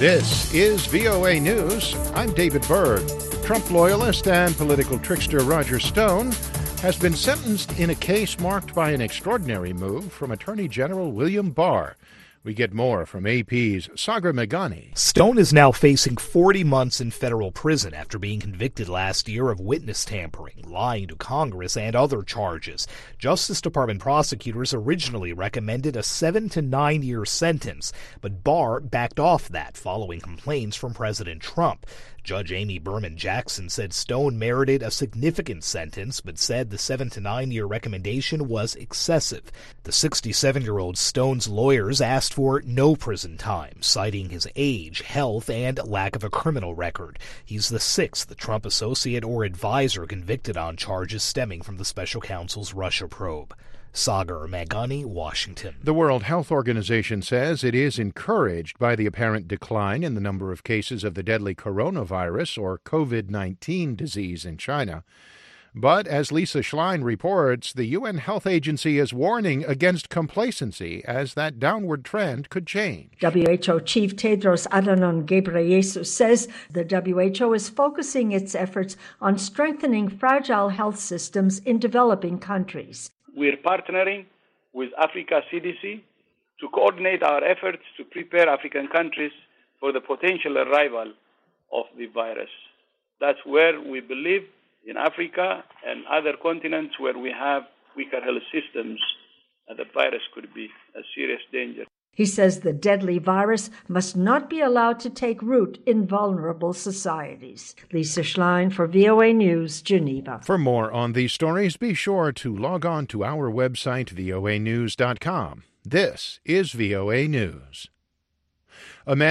This is VOA News. I'm David Berg. Trump loyalist and political trickster Roger Stone has been sentenced in a case marked by an extraordinary move from Attorney General William Barr. We get more from AP's Sagar Meghani. Stone is now facing 40 months in federal prison after being convicted last year of witness tampering, lying to Congress, and other charges. Justice Department prosecutors originally recommended a 7 to 9 year sentence, but Barr backed off that following complaints from President Trump. Judge Amy Berman Jackson said Stone merited a significant sentence, but said the 7 to 9 year recommendation was excessive. The 67-year-old Stone's lawyers asked for no prison time, citing his age, health, and lack of a criminal record. He's the sixth Trump associate or advisor convicted on charges stemming from the special counsel's Russia probe. Sagar Meghani, Washington. The World Health Organization says it is encouraged by the apparent decline in the number of cases of the deadly coronavirus or COVID-19 disease in China. But as Lisa Schlein reports, the UN Health Agency is warning against complacency as that downward trend could change. WHO Chief Tedros Adhanom Ghebreyesus says the WHO is focusing its efforts on strengthening fragile health systems in developing countries. We're partnering with Africa CDC to coordinate our efforts to prepare African countries for the potential arrival of the virus. That's where we believe in Africa and other continents where we have weaker health systems, the virus could be a serious danger. He says the deadly virus must not be allowed to take root in vulnerable societies. Lisa Schlein for VOA News, Geneva. For more on these stories, be sure to log on to our website, voanews.com. This is VOA News. A man